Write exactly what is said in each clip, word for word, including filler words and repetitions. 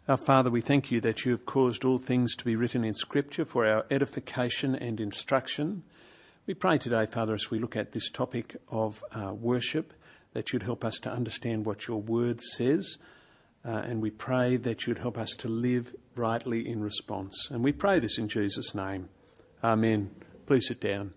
Our Father, we thank you that you have caused all things to be written in Scripture for our edification and instruction. We pray today, Father, as we look at this topic of uh, worship, that you'd help us to understand what your word says, uh, and we pray that you'd help us to live rightly in response. And we pray this in Jesus' name. Amen. Please sit down.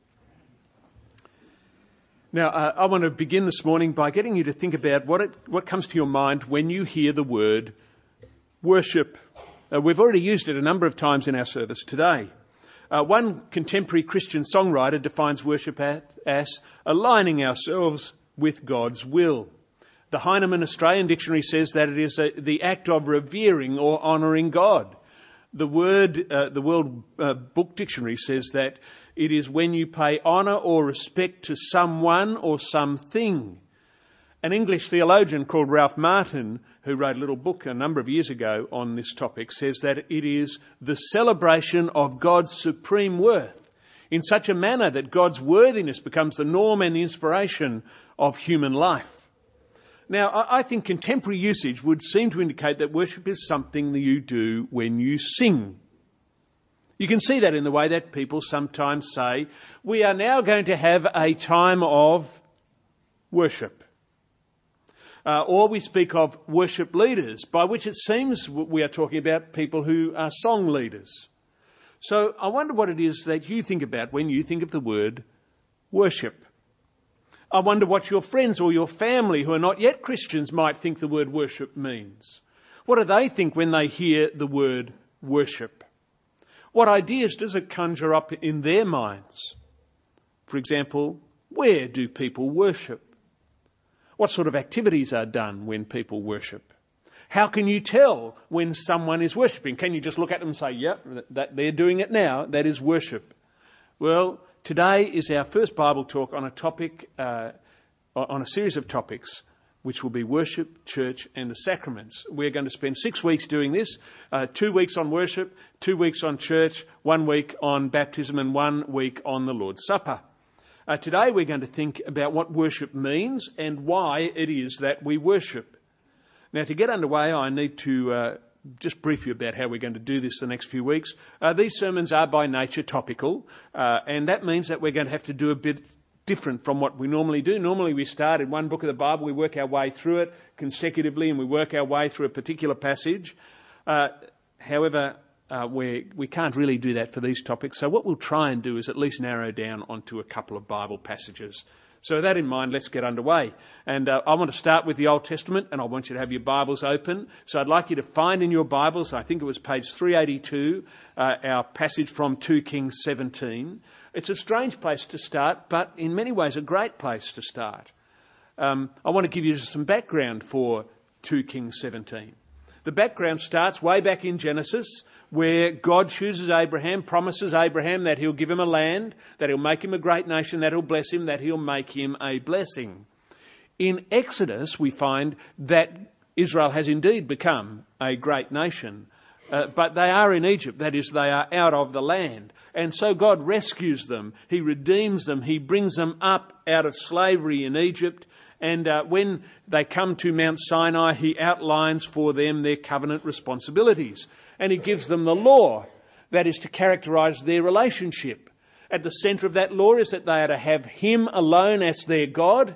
Now, uh, I want to begin this morning by getting you to think about what it, what comes to your mind when you hear the word worship. Uh, we've already used it a number of times in our service today. Uh, one contemporary Christian songwriter defines worship at, as aligning ourselves with God's will. The Heinemann Australian Dictionary says that it is a, the act of revering or honouring God. The word, uh, the World uh, Book Dictionary says that it is when you pay honour or respect to someone or something. An English theologian called Ralph Martin, who wrote a little book a number of years ago on this topic, says that it is the celebration of God's supreme worth in such a manner that God's worthiness becomes the norm and the inspiration of human life. Now, I think contemporary usage would seem to indicate that worship is something that you do when you sing. You can see that in the way that people sometimes say, we are now going to have a time of worship. Uh, or we speak of worship leaders, by which it seems we are talking about people who are song leaders. So I wonder what it is that you think about when you think of the word worship. I wonder what your friends or your family who are not yet Christians might think the word worship means. What do they think when they hear the word worship? What ideas does it conjure up in their minds? For example, where do people worship? What sort of activities are done when people worship? How can you tell when someone is worshipping? Can you just look at them and say, yep, that they're doing it now, that is worship? Well, today is our first Bible talk on a topic, uh, on a series of topics, which will be worship, church and the sacraments. We're going to spend six weeks doing this, uh, two weeks on worship, two weeks on church, one week on baptism and one week on the Lord's Supper. Uh, today we're going to think about what worship means and why it is that we worship. Now, to get underway, I need to uh, just brief you about how we're going to do this the next few weeks. Uh, these sermons are by nature topical, uh, and that means that we're going to have to do a bit different from what we normally do. Normally we start in one book of the Bible, we work our way through it consecutively, and we work our way through a particular passage. Uh, however, Uh, we we can't really do that for these topics. So what we'll try and do is at least narrow down onto a couple of Bible passages. So with that in mind, let's get underway. And uh, I want to start with the Old Testament, and I want you to have your Bibles open. So I'd like you to find in your Bibles, I think it was page three eighty-two, uh, our passage from two Kings seventeen. It's a strange place to start, but in many ways a great place to start. Um, I want to give you some background for two Kings seventeen. The background starts way back in Genesis, where God chooses Abraham, promises Abraham that he'll give him a land, that he'll make him a great nation, that he'll bless him, that he'll make him a blessing. In Exodus, we find that Israel has indeed become a great nation, uh, but they are in Egypt, that is, they are out of the land. And so God rescues them, he redeems them, he brings them up out of slavery in Egypt. And uh, when they come to Mount Sinai, he outlines for them their covenant responsibilities. And he gives them the law, that is to characterise their relationship. At the centre of that law is that they are to have him alone as their God.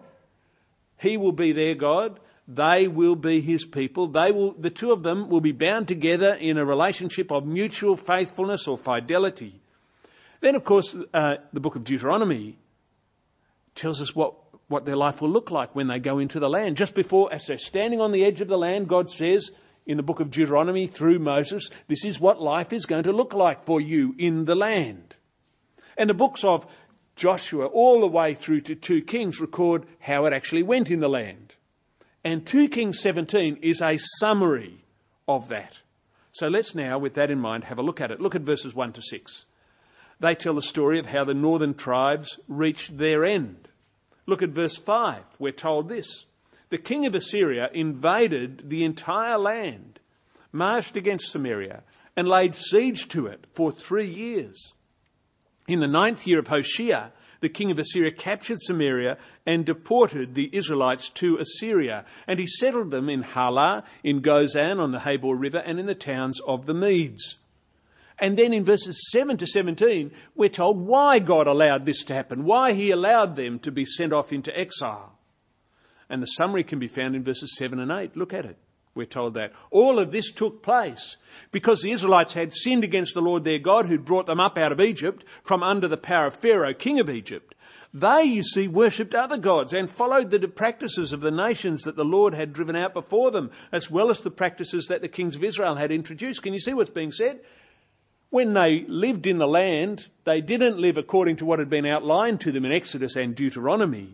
He will be their God. They will be his people. They will, the two of them will be bound together in a relationship of mutual faithfulness or fidelity. Then, of course, uh, the book of Deuteronomy tells us what what their life will look like when they go into the land. Just before, as they're standing on the edge of the land, God says in the book of Deuteronomy through Moses, this is what life is going to look like for you in the land. And the books of Joshua all the way through to two Kings record how it actually went in the land. And two Kings seventeen is a summary of that. So let's now, with that in mind, have a look at it. Look at verses one to six. They tell the story of how the northern tribes reached their end. Look at verse five. We're told this. The king of Assyria invaded the entire land, marched against Samaria, and laid siege to it for three years. In the ninth year of Hoshea, the king of Assyria captured Samaria and deported the Israelites to Assyria. And he settled them in Halah, in Gozan on the Habor River, and in the towns of the Medes. And then in verses seven to seventeen, we're told why God allowed this to happen, why he allowed them to be sent off into exile. And the summary can be found in verses seven and eight. Look at it. We're told that all of this took place because the Israelites had sinned against the Lord their God, who'd brought them up out of Egypt from under the power of Pharaoh, king of Egypt. They, you see, worshipped other gods and followed the practices of the nations that the Lord had driven out before them, as well as the practices that the kings of Israel had introduced. Can you see what's being said? When they lived in the land, they didn't live according to what had been outlined to them in Exodus and Deuteronomy.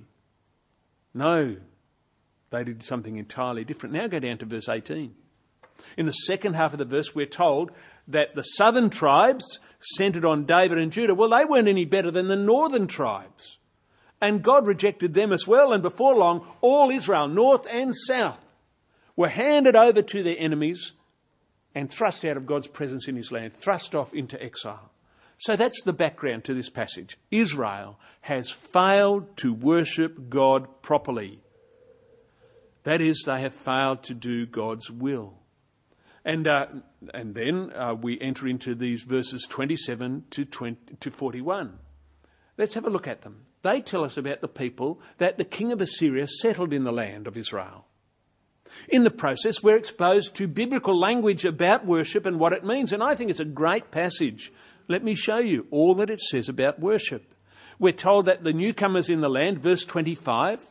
No, they did something entirely different. Now go down to verse eighteen. In the second half of the verse, we're told that the southern tribes centred on David and Judah, well, they weren't any better than the northern tribes. And God rejected them as well. And before long, all Israel, north and south, were handed over to their enemies and thrust out of God's presence in his land, thrust off into exile. So that's the background to this passage. Israel has failed to worship God properly. That is, they have failed to do God's will. And uh, and then uh, we enter into these verses twenty-seven to twenty to forty-one. Let's have a look at them. They tell us about the people that the king of Assyria settled in the land of Israel. In the process, we're exposed to biblical language about worship and what it means. And I think it's a great passage. Let me show you all that it says about worship. We're told that the newcomers in the land, verse twenty-five,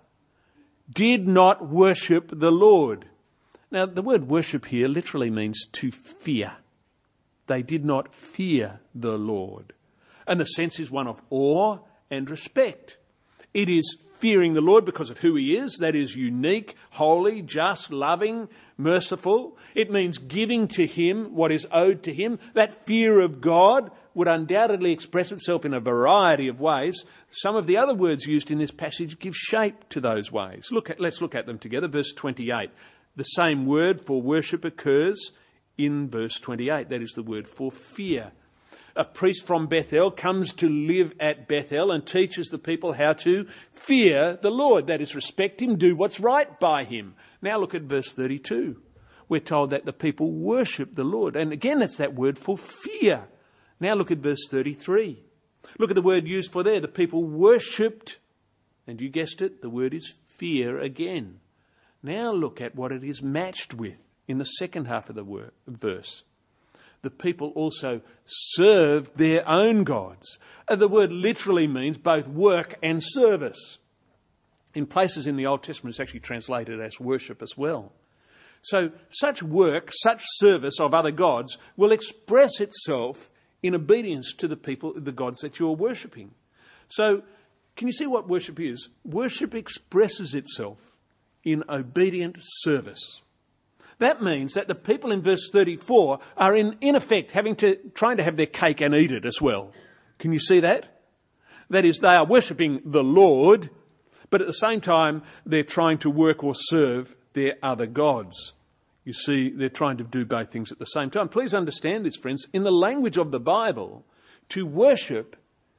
did not worship the Lord. Now, the word worship here literally means to fear. They did not fear the Lord. And the sense is one of awe and respect. It is fearing the Lord because of who he is. That is unique, holy, just, loving, merciful. It means giving to him what is owed to him. That fear of God would undoubtedly express itself in a variety of ways. Some of the other words used in this passage give shape to those ways. Look at, let's look at them together. Verse twenty-eight. The same word for worship occurs in verse twenty-eight. That is the word for fear. A priest from Bethel comes to live at Bethel and teaches the people how to fear the Lord. That is, respect him, do what's right by him. Now look at verse thirty-two. We're told that the people worship the Lord. And again, it's that word for fear. Now look at verse thirty-three. Look at the word used for there. The people worshipped, and you guessed it, the word is fear again. Now look at what it is matched with in the second half of the word, verse. The people also served their own gods. The word literally means both work and service. In places in the Old Testament, it's actually translated as worship as well. So such work, such service of other gods will express itself in obedience to the people, the gods that you're worshipping. So can you see what worship is? Worship expresses itself in obedient service. That means that the people in verse thirty-four are in, in effect having to, trying to have their cake and eat it as well. Can you see that? That is, they are worshipping the Lord, but at the same time, they're trying to work or serve their other gods. You see, they're trying to do both things at the same time. Please understand this, friends. In the language of the Bible, to worship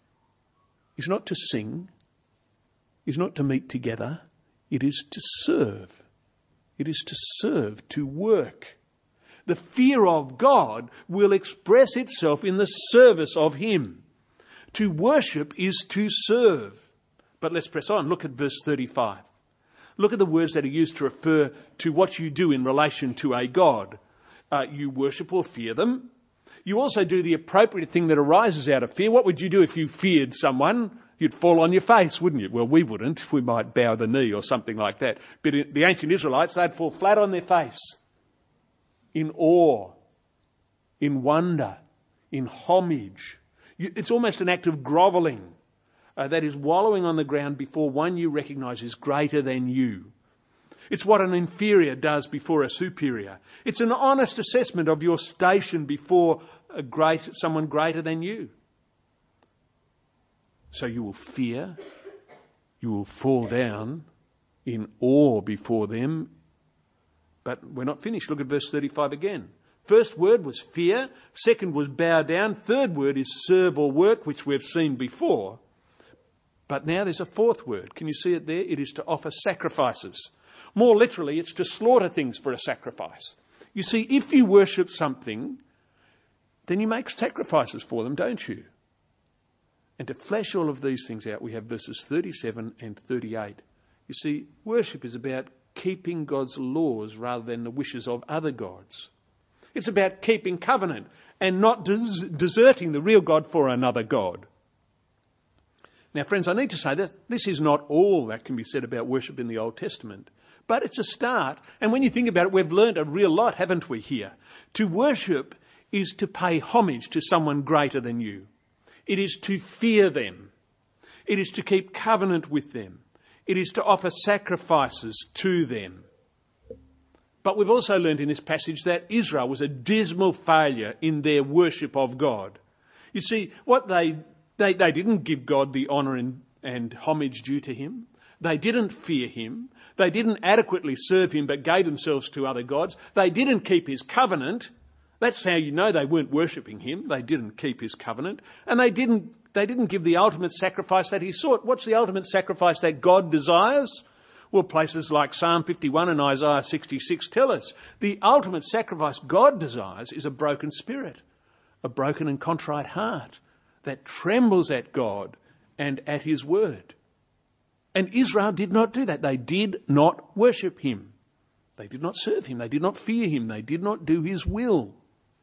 is not to sing, is not to meet together. It is to serve. It is to serve, to work. The fear of God will express itself in the service of him. To worship is to serve. But let's press on. Look at verse thirty-five. Look at the words that are used to refer to what you do in relation to a God. Uh, you worship or fear them. You also do the appropriate thing that arises out of fear. What would you do if you feared someone? You'd fall on your face, wouldn't you? Well, we wouldn't. We might bow the knee or something like that. But in the ancient Israelites, they'd fall flat on their face in awe, in wonder, in homage. It's almost an act of grovelling. Uh, that is wallowing on the ground before one you recognise is greater than you. It's what an inferior does before a superior. It's an honest assessment of your station before a great, someone greater than you. So you will fear, you will fall down in awe before them. But we're not finished. Look at verse thirty-five again. First word was fear. Second was bow down. Third word is serve or work, which we've seen before. But now there's a fourth word. Can you see it there? It is to offer sacrifices. More literally, it's to slaughter things for a sacrifice. You see, if you worship something, then you make sacrifices for them, don't you? And to flesh all of these things out, we have verses thirty-seven and thirty-eight. You see, worship is about keeping God's laws rather than the wishes of other gods. It's about keeping covenant and not des- deserting the real God for another God. Now, friends, I need to say that this is not all that can be said about worship in the Old Testament, but it's a start. And when you think about it, we've learned a real lot, haven't we, here? To worship is to pay homage to someone greater than you. It is to fear them. It is to keep covenant with them. It is to offer sacrifices to them. But we've also learned in this passage that Israel was a dismal failure in their worship of God. You see, what they they, they didn't give God the honour and, and homage due to him. They didn't fear him. They didn't adequately serve him but gave themselves to other gods. They didn't keep his covenant. That's how you know they weren't worshipping him. They didn't keep his covenant. And they didn't they didn't give the ultimate sacrifice that he sought. What's the ultimate sacrifice that God desires? Well, places like Psalm fifty-one and Isaiah sixty-six tell us the ultimate sacrifice God desires is a broken spirit, a broken and contrite heart that trembles at God and at his word. And Israel did not do that. They did not worship him. They did not serve him. They did not fear him. They did not do his will.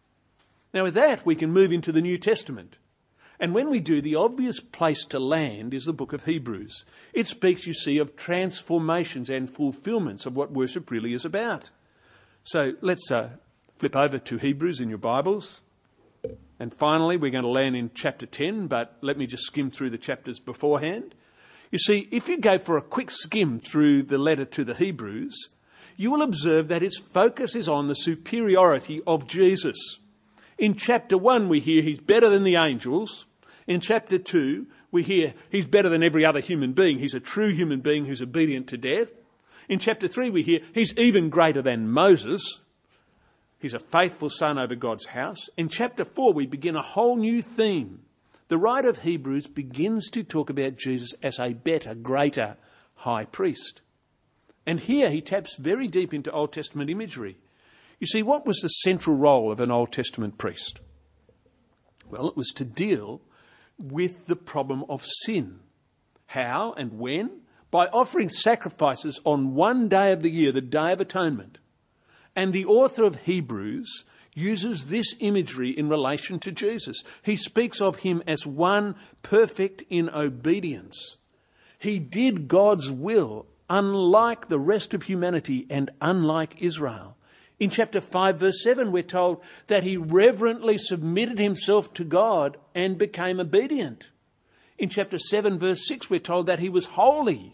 Now with that, we can move into the New Testament. And when we do, the obvious place to land is the book of Hebrews. It speaks, you see, of transformations and fulfillments of what worship really is about. So let's uh, flip over to Hebrews in your Bibles. And finally, we're going to land in chapter ten, but let me just skim through the chapters beforehand. You see, if you go for a quick skim through the letter to the Hebrews, you will observe that its focus is on the superiority of Jesus. In chapter one, we hear he's better than the angels. In chapter two, we hear he's better than every other human being. He's a true human being who's obedient to death. In chapter three, we hear he's even greater than Moses. He's a faithful son over God's house. In chapter four, we begin a whole new theme. The writer of Hebrews begins to talk about Jesus as a better, greater high priest. And here he taps very deep into Old Testament imagery. You see, what was the central role of an Old Testament priest? Well, it was to deal with the problem of sin. How and when? By offering sacrifices on one day of the year, the Day of Atonement. And the author of Hebrews uses this imagery in relation to Jesus. He speaks of him as one perfect in obedience. He did God's will, unlike the rest of humanity and unlike Israel. In chapter five, verse seven, we're told that he reverently submitted himself to God and became obedient. In chapter seven, verse six, we're told that he was holy,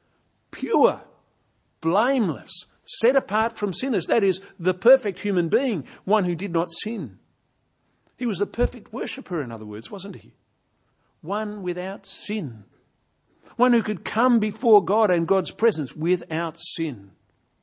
pure, blameless, set apart from sinners. That is, the perfect human being, one who did not sin. He was the perfect worshipper, in other words, wasn't he? One without sin. One who could come before God and God's presence without sin.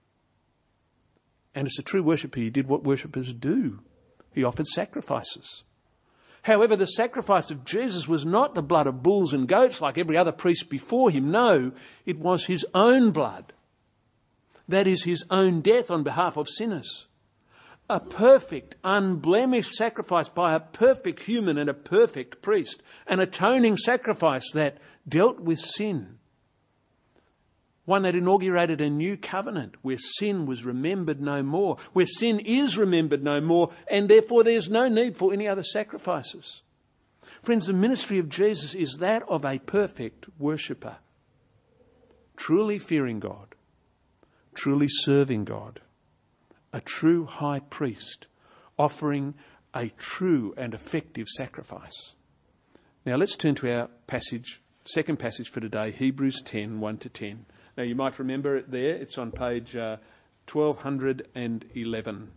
And as a true worshipper, he did what worshippers do. He offered sacrifices. However, the sacrifice of Jesus was not the blood of bulls and goats like every other priest before him. No, it was his own blood. That is his own death on behalf of sinners. A perfect, unblemished sacrifice by a perfect human and a perfect priest. An atoning sacrifice that dealt with sin. One that inaugurated a new covenant where sin was remembered no more, where sin is remembered no more, and therefore there's no need for any other sacrifices. Friends, the ministry of Jesus is that of a perfect worshipper, truly fearing God, truly serving God, a true high priest, offering a true and effective sacrifice. Now let's turn to our passage, second passage for today, Hebrews ten, one to ten. Now, you might remember it there. It's on page uh, twelve eleven.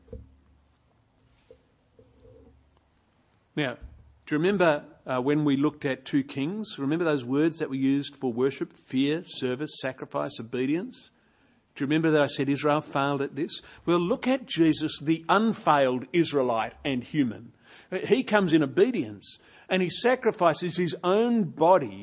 Now, do you remember uh, when we looked at two kings? Remember those words that we used for worship? Fear, service, sacrifice, obedience? Do you remember that I said Israel failed at this? Well, look at Jesus, the unfailed Israelite and human. He comes in obedience and he sacrifices his own body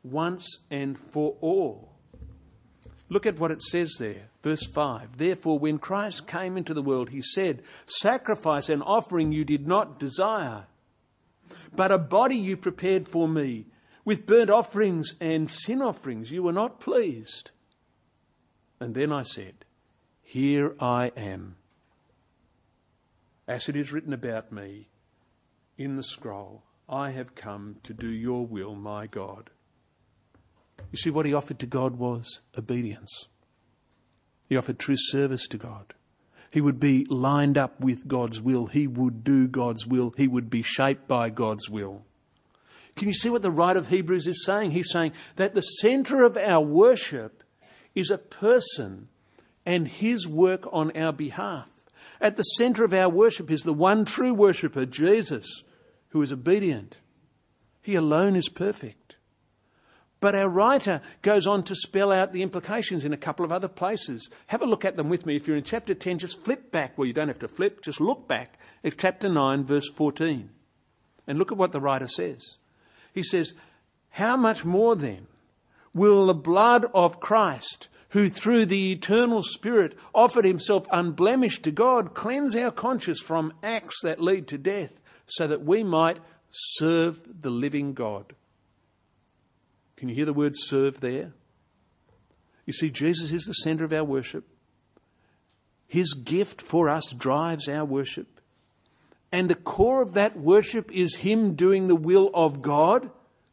once and for all. Look at what it says there, verse five. Therefore, when Christ came into the world, he said, sacrifice and offering you did not desire, but a body you prepared for me. With burnt offerings and sin offerings you were not pleased. And then I said, here I am. As it is written about me in the scroll, I have come to do your will, my God. You see, what he offered to God was obedience. He offered true service to God. He would be lined up with God's will. He would do God's will. He would be shaped by God's will. Can you see what the writer of Hebrews is saying? He's saying that the centre of our worship is a person and his work on our behalf. At the centre of our worship is the one true worshipper, Jesus, who is obedient. He alone is perfect. But our writer goes on to spell out the implications in a couple of other places. Have a look at them with me. If you're in chapter ten, just flip back. Well, you don't have to flip. Just look back at chapter nine, verse fourteen. And look at what the writer says. He says, how much more then will the blood of Christ, who through the eternal Spirit offered himself unblemished to God, cleanse our conscience from acts that lead to death, so that we might serve the living God. Can you hear the word serve there? You see, Jesus is the centre of our worship. His gift for us drives our worship. And the core of that worship is him doing the will of God.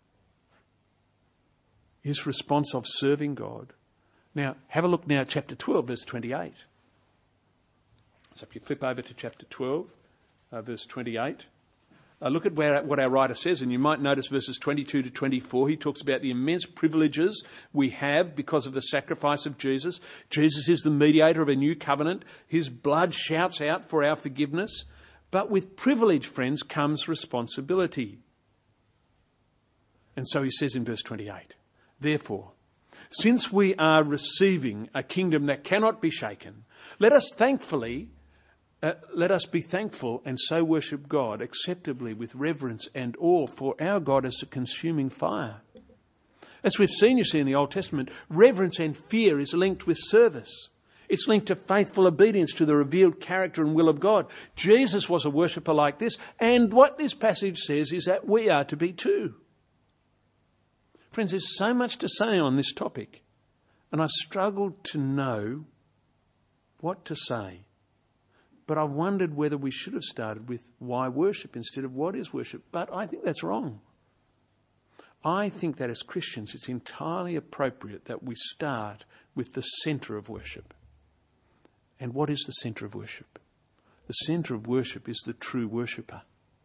His response of serving God. Now, have a look now at chapter twelve, verse twenty-eight. So if you flip over to chapter twelve, uh, verse twenty-eight. Uh, look at where, what our writer says, and you might notice verses twenty-two to twenty-four. He talks about the immense privileges we have because of the sacrifice of Jesus. Jesus is the mediator of a new covenant. His blood shouts out for our forgiveness. But with privilege, friends, comes responsibility. And so he says in verse twenty-eight, therefore, since we are receiving a kingdom that cannot be shaken, let us thankfully Uh, let us be thankful and so worship God acceptably with reverence and awe, for our God is a consuming fire. As we've seen, you see, in the Old Testament, reverence and fear is linked with service. It's linked to faithful obedience to the revealed character and will of God. Jesus was a worshipper like this, and what this passage says is that we are to be too. Friends, there's so much to say on this topic, and I struggled to know what to say. But I wondered whether we should have started with why worship instead of what is worship. But I think that's wrong. I think that as Christians, it's entirely appropriate that we start with the centre of worship. And what is the centre of worship? The centre of worship is the true worshipper.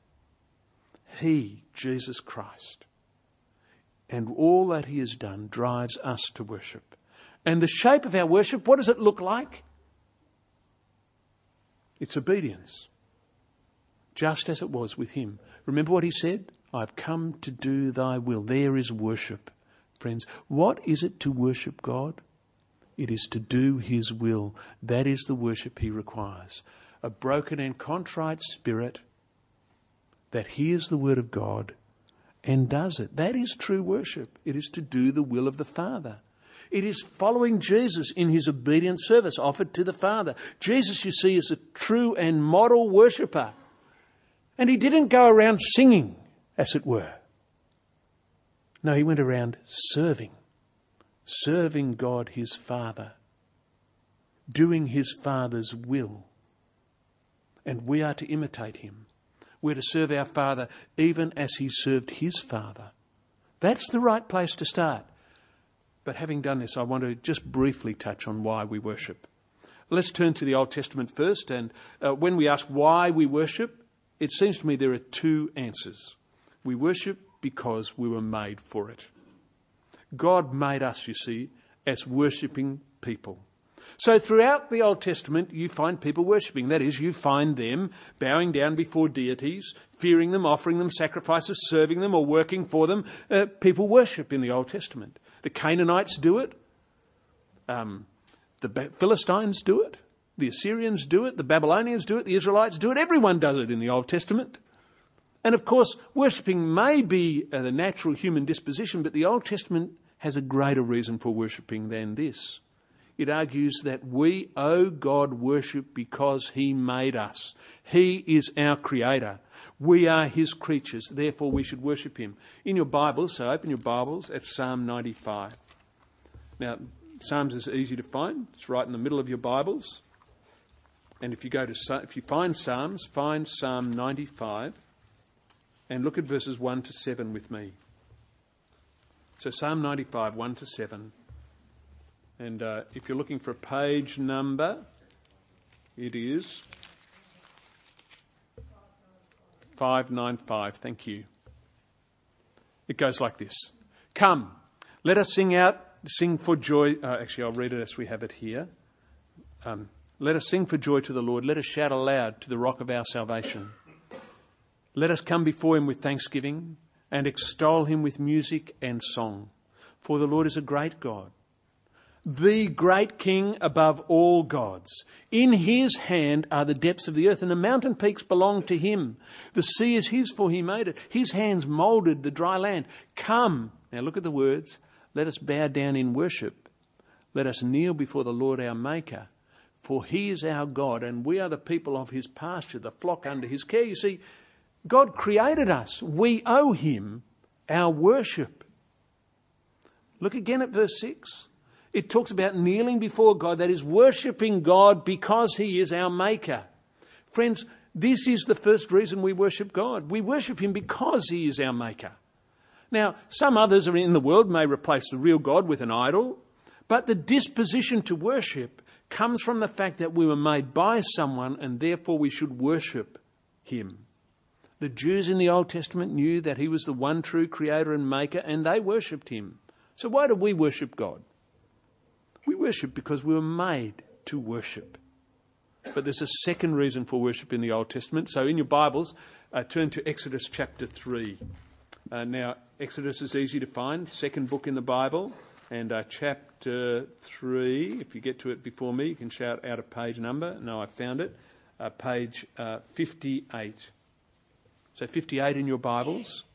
He, Jesus Christ. And all that he has done drives us to worship. And the shape of our worship, what does it look like? It's obedience, just as it was with him. Remember what he said? I've come to do thy will. There is worship. Friends, what is it to worship God? It is to do his will. That is the worship he requires. A broken and contrite spirit that hears the word of God and does it. That is true worship. It is to do the will of the Father. It is following Jesus in his obedient service offered to the Father. Jesus, you see, is a true and model worshipper. And he didn't go around singing, as it were. No, he went around serving. Serving God his Father. Doing his Father's will. And we are to imitate him. We're to serve our Father even as he served his Father. That's the right place to start. But having done this, I want to just briefly touch on why we worship. Let's turn to the Old Testament first. And uh, when we ask why we worship, it seems to me there are two answers. We worship because we were made for it. God made us, you see, as worshipping people. So throughout the Old Testament, you find people worshipping. That is, you find them bowing down before deities, fearing them, offering them sacrifices, serving them or working for them. Uh, people worship in the Old Testament. The Canaanites do it. Um, the Philistines do it. The Assyrians do it. The Babylonians do it. The Israelites do it. Everyone does it in the Old Testament. And of course, worshipping may be the natural human disposition, but the Old Testament has a greater reason for worshipping than this. It argues that we owe God worship because he made us. He is our creator. We are his creatures, therefore we should worship him. In your Bibles, so open your Bibles at Psalm ninety-five. Now, Psalms is easy to find. It's right in the middle of your Bibles. And if you go to, if you find Psalms, find Psalm ninety-five and look at verses one to seven with me. So Psalm ninety-five, one to seven. And uh, if you're looking for a page number, it is five ninety-five. Thank you. It goes like this. Come, let us sing out, sing for joy. Uh, actually, I'll read it as we have it here. Um, let us sing for joy to the Lord. Let us shout aloud to the rock of our salvation. Let us come before him with thanksgiving and extol him with music and song. For the Lord is a great God, the great King above all gods. In his hand are the depths of the earth, and the mountain peaks belong to him. The sea is his, for he made it. His hands moulded the dry land. Come, now look at the words. Let us bow down in worship. Let us kneel before the Lord our Maker. For he is our God, and we are the people of his pasture, the flock under his care. You see, God created us. We owe him our worship. Look again at verse six. It talks about kneeling before God, that is worshipping God because he is our maker. Friends, this is the first reason we worship God. We worship him because he is our maker. Now, some others in the world may replace the real God with an idol, but the disposition to worship comes from the fact that we were made by someone and therefore we should worship him. The Jews in the Old Testament knew that he was the one true creator and maker, and they worshipped him. So why do we worship God? We worship because we were made to worship. But there's a second reason for worship in the Old Testament. So in your Bibles, uh, turn to Exodus chapter three. Uh, now, Exodus is easy to find, second book in the Bible, and uh, chapter three, if you get to it before me, you can shout out a page number. No, I found it. Uh, page uh, fifty-eight. So fifty-eight in your Bibles.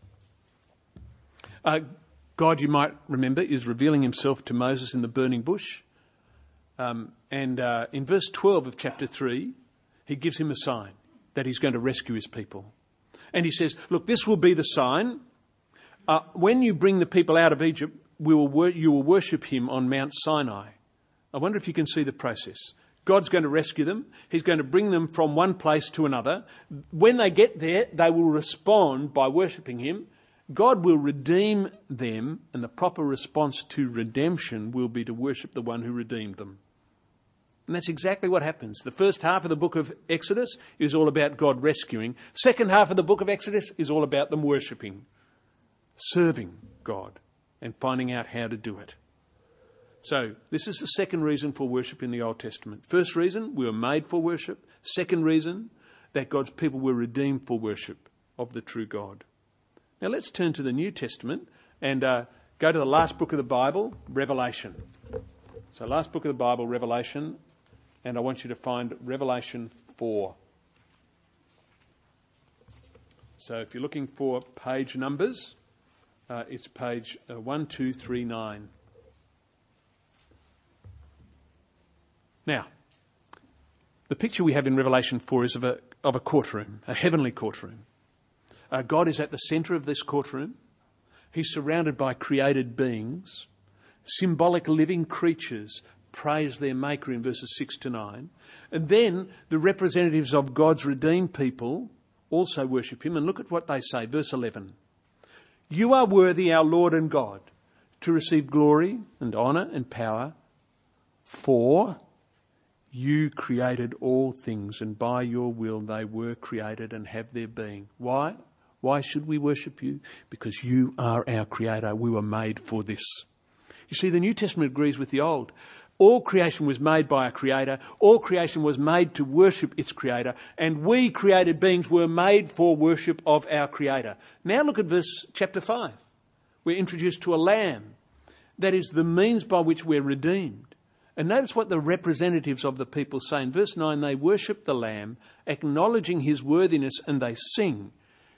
Uh, God, you might remember, is revealing himself to Moses in the burning bush. Um, and uh, in verse twelve of chapter three, he gives him a sign that he's going to rescue his people. And he says, look, this will be the sign. Uh, when you bring the people out of Egypt, we will wor- you will worship him on Mount Sinai. I wonder if you can see the process. God's going to rescue them. He's going to bring them from one place to another. When they get there, they will respond by worshipping him. God will redeem them, and the proper response to redemption will be to worship the one who redeemed them. And that's exactly what happens. The first half of the book of Exodus is all about God rescuing. Second half of the book of Exodus is all about them worshipping, serving God, and finding out how to do it. So this is the second reason for worship in the Old Testament. First reason, we were made for worship. Second reason, that God's people were redeemed for worship of the true God. Now let's turn to the New Testament and uh, go to the last book of the Bible, Revelation. So last book of the Bible, Revelation, and I want you to find Revelation four. So if you're looking for page numbers, uh, it's page uh, one two three nine. Now, the picture we have in Revelation four is of a, of a courtroom, a heavenly courtroom. Uh, God is at the centre of this courtroom. He's surrounded by created beings. Symbolic living creatures praise their Maker in verses six to nine. And then the representatives of God's redeemed people also worship him. And look at what they say. Verse eleven. You are worthy, our Lord and God, to receive glory and honour and power, for you created all things, and by your will they were created and have their being. Why? Why should we worship you? Because you are our creator. We were made for this. You see, the New Testament agrees with the Old. All creation was made by a creator. All creation was made to worship its creator. And we created beings were made for worship of our creator. Now look at verse chapter five. We're introduced to a lamb. That is the means by which we're redeemed. And notice what the representatives of the people say. In verse nine, they worship the lamb, acknowledging his worthiness, and they sing,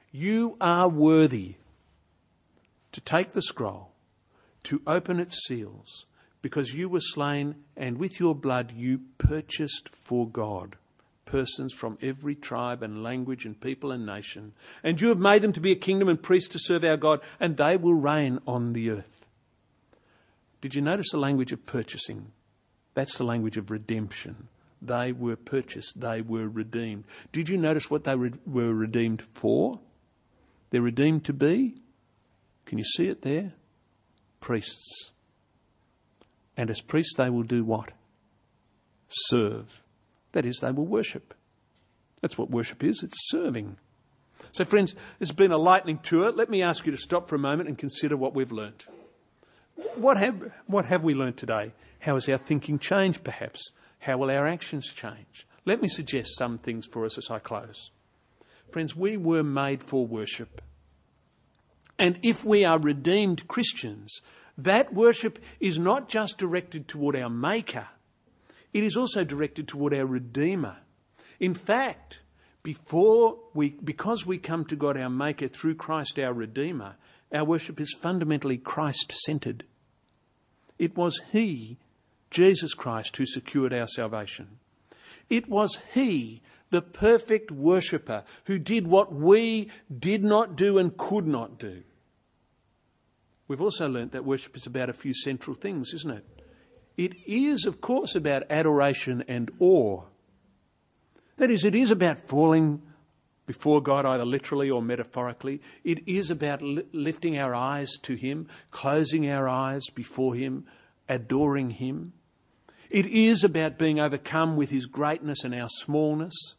You are worthy to take the scroll, to open its seals, because you were slain, and with your blood you purchased for God persons from every tribe and language and people and nation. And you have made them to be a kingdom and priests to serve our God, and they will reign on the earth. Did you notice the language of purchasing? That's the language of redemption. They were purchased. They were redeemed. Did you notice what they re- were redeemed for? They're redeemed to be, can you see it there? Priests. And as priests they will do what? Serve. That is, they will worship. That's what worship is. It's serving. So friends, this has been a lightning tour. Let me ask you to stop for a moment and consider what we've learnt. What have, what have we learnt today? How has our thinking changed perhaps? How will our actions change? Let me suggest some things for us as I close. Friends, we were made for worship. And if we are redeemed Christians, that worship is not just directed toward our Maker, it is also directed toward our Redeemer. In fact, before we, because we come to God our Maker through Christ our Redeemer, our worship is fundamentally Christ-centred. It was He, Jesus Christ, who secured our salvation. It was He, the perfect worshipper, who did what we did not do and could not do. We've also learnt that worship is about a few central things, isn't it? It is, of course, about adoration and awe. That is, it is about falling before God, either literally or metaphorically. It is about li- lifting our eyes to Him, closing our eyes before Him, adoring Him. It is about being overcome with His greatness and our smallness.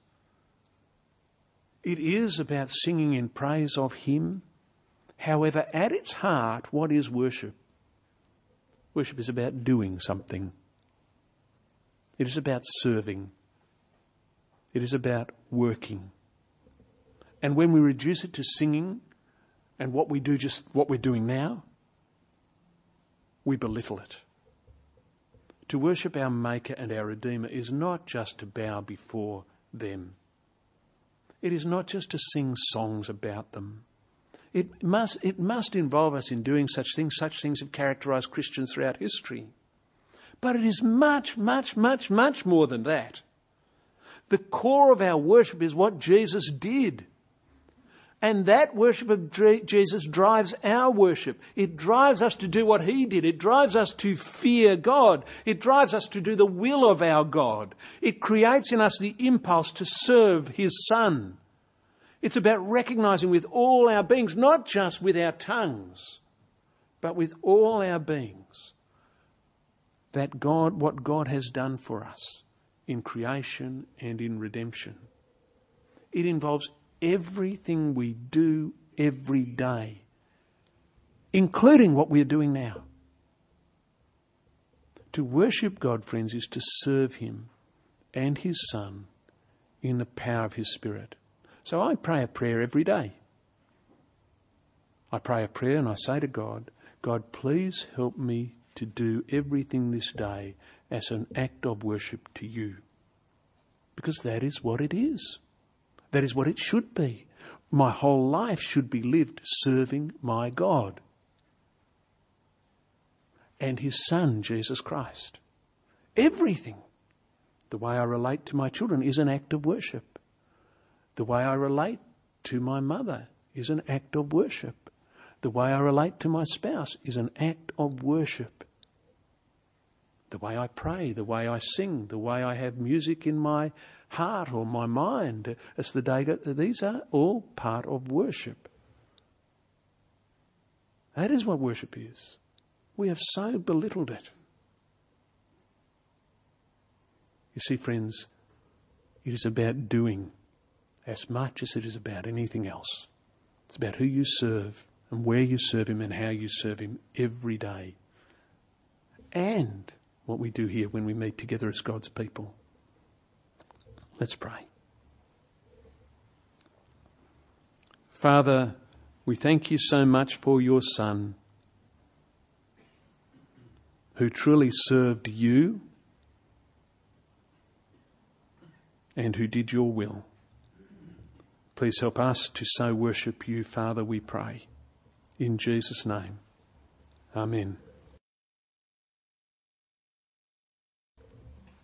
It is about singing in praise of Him. However, at its heart, what is worship? Worship is about doing something. It is about serving. It is about working. And when we reduce it to singing and what we do, just what we're doing now, we belittle it. To worship our Maker and our Redeemer is not just to bow before them. It is not just to sing songs about them. It must, it must involve us in doing such things. Such things have characterised Christians throughout history. But it is much, much, much, much more than that. The core of our worship is what Jesus did. And that worship of Jesus drives our worship. It drives us to do what He did. It drives us to fear God. It drives us to do the will of our God. It creates in us the impulse to serve His Son. It's about recognising with all our beings, not just with our tongues, but with all our beings, that God, what God has done for us in creation and in redemption. It involves everything we do every day, including what we are doing now. To worship God, friends, is to serve Him and His Son in the power of His Spirit. So I pray a prayer every day. I pray a prayer and I say to God, God, please help me to do everything this day as an act of worship to You. Because that is what it is. That is what it should be. My whole life should be lived serving my God and His Son, Jesus Christ. Everything. The way I relate to my children is an act of worship. The way I relate to my mother is an act of worship. The way I relate to my spouse is an act of worship. The way I pray, the way I sing, the way I have music in my heart or my mind as the day goes, these are all part of worship. That is what worship is. We have so belittled it. You see, friends, it is about doing as much as it is about anything else. It's about who you serve and where you serve Him and how you serve Him every day. And what we do here when we meet together as God's people. Let's pray. Father, we thank You so much for Your Son, who truly served You and who did Your will. Please help us to so worship you, Father, we pray. In Jesus' name. Amen.